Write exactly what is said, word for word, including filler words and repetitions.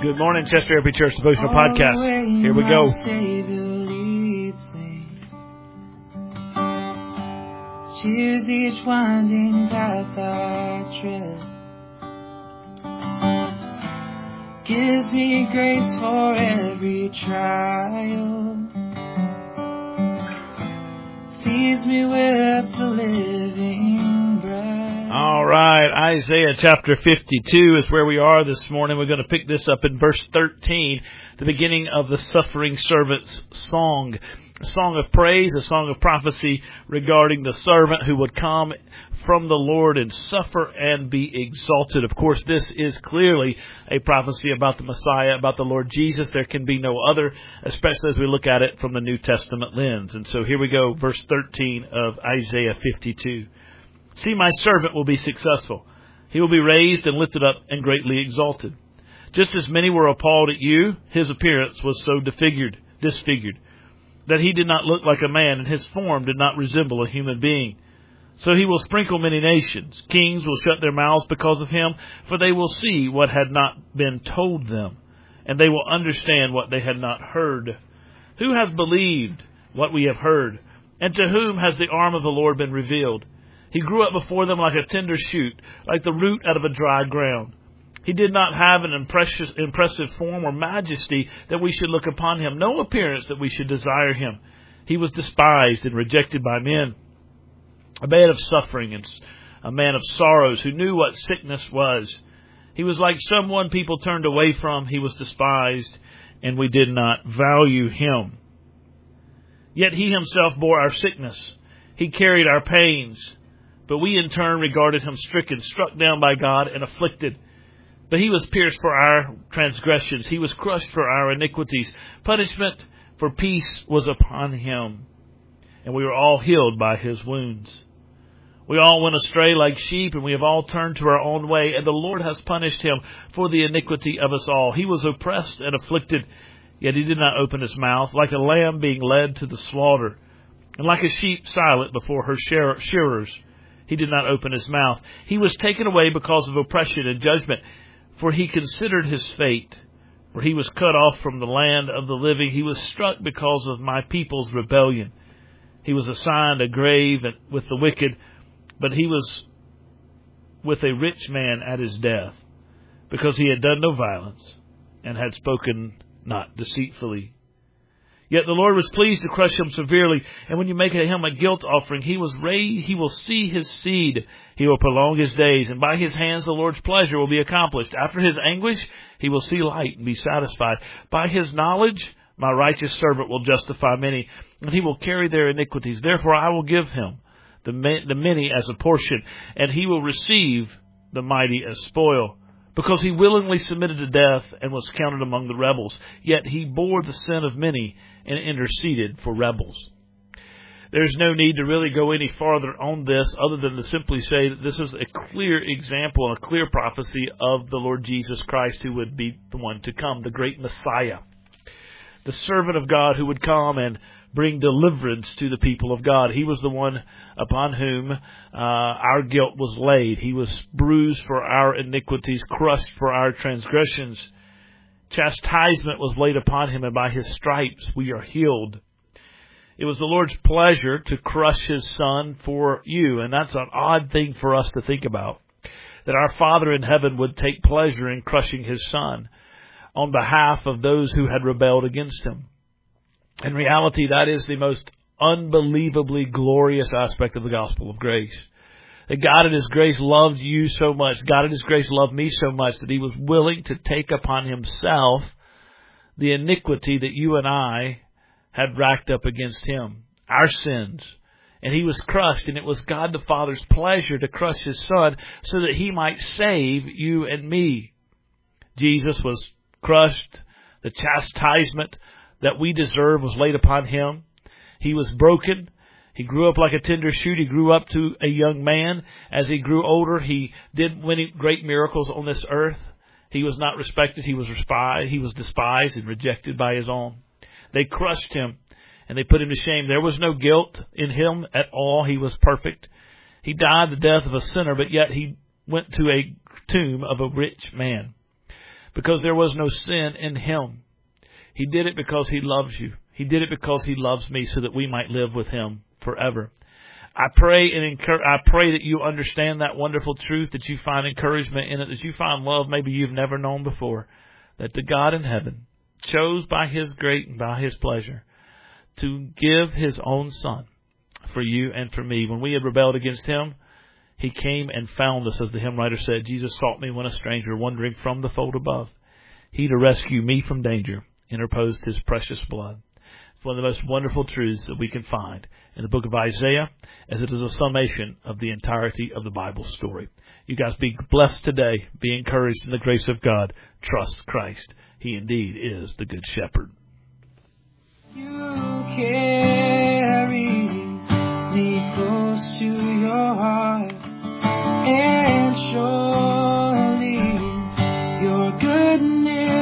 Good morning, Chester Airby Church Devotional Podcast. Here we go. Cheers each winding path I tread. Gives me grace for every trial. Feeds me with the living bread. All right, Isaiah chapter fifty-two is where we are this morning. We're going to pick this up in verse thirteen, the beginning of the suffering servant's song. A song of praise, a song of prophecy regarding the servant who would come from the Lord and suffer and be exalted. Of course, this is clearly a prophecy about the Messiah, about the Lord Jesus. There can be no other, especially as we look at it from the New Testament lens. And so here we go, verse thirteen of Isaiah fifty-two. See, my servant will be successful. He will be raised and lifted up and greatly exalted. Just as many were appalled at you, his appearance was so disfigured, disfigured. that he did not look like a man, and his form did not resemble a human being. So he will sprinkle many nations. Kings will shut their mouths because of him, for they will see what had not been told them, and they will understand what they had not heard. Who has believed what we have heard, and to whom has the arm of the Lord been revealed? He grew up before them like a tender shoot, like the root out of a dry ground. He did not have an impressive form or majesty that we should look upon him, no appearance that we should desire him. He was despised and rejected by men, a man of suffering and a man of sorrows who knew what sickness was. He was like someone people turned away from. He was despised, and we did not value him. Yet he himself bore our sickness. He carried our pains, but we in turn regarded him stricken, struck down by God, and afflicted. But he was pierced for our transgressions. He was crushed for our iniquities. Punishment for peace was upon him, and we were all healed by his wounds. We all went astray like sheep, and we have all turned to our own way, and the Lord has punished him for the iniquity of us all. He was oppressed and afflicted, yet he did not open his mouth, like a lamb being led to the slaughter, and like a sheep silent before her shearers. He did not open his mouth. He was taken away because of oppression and judgment. For he considered his fate, for he was cut off from the land of the living. He was struck because of my people's rebellion. He was assigned a grave with the wicked, but he was with a rich man at his death, because he had done no violence and had spoken not deceitfully. Yet the Lord was pleased to crush him severely, and when you make him a guilt offering, he was raised, he will see his seed. He will prolong his days, and by his hands the Lord's pleasure will be accomplished. After his anguish, he will see light and be satisfied. By his knowledge, my righteous servant will justify many, and he will carry their iniquities. Therefore I will give him the many as a portion, and he will receive the mighty as spoil. Because he willingly submitted to death and was counted among the rebels. Yet he bore the sin of many and interceded for rebels. There's no need to really go any farther on this other than to simply say that this is a clear example and a clear prophecy of the Lord Jesus Christ, who would be the one to come, the great Messiah, the servant of God who would come and bring deliverance to the people of God. He was the one upon whom uh, our guilt was laid. He was bruised for our iniquities, crushed for our transgressions. Chastisement was laid upon him, and by his stripes we are healed. It was the Lord's pleasure to crush his Son for you, and that's an odd thing for us to think about, that our Father in heaven would take pleasure in crushing his Son on behalf of those who had rebelled against him. In reality, that is the most unbelievably glorious aspect of the gospel of grace. That God in his grace loved you so much, God in his grace loved me so much, that he was willing to take upon himself the iniquity that you and I had racked up against him, our sins. And he was crushed, and it was God the Father's pleasure to crush his Son so that he might save you and me. Jesus was crushed. The chastisement that we deserve was laid upon him. He was broken. He grew up like a tender shoot. He grew up to a young man. As he grew older, he did many great miracles on this earth. He was not respected. He was despised. He was despised and rejected by his own. They crushed him, and they put him to shame. There was no guilt in him at all. He was perfect. He died the death of a sinner, but yet he went to a tomb of a rich man. because there was no sin in Him. He did it because He loves you. He did it because He loves me so that we might live with Him forever. I pray and encourage, I pray that you understand that wonderful truth, that you find encouragement in it, that you find love maybe you've never known before, that the God in heaven chose by His grace and by His pleasure to give His own Son for you and for me. When we had rebelled against Him, He came and found us, as the hymn writer said. Jesus sought me when a stranger, wandering from the fold above. He, to rescue me from danger, interposed His precious blood. It's one of the most wonderful truths that we can find in the book of Isaiah, as it is a summation of the entirety of the Bible story. You guys be blessed today. Be encouraged in the grace of God. Trust Christ. He indeed is the Good Shepherd. You carry me close to your heart, and surely your goodness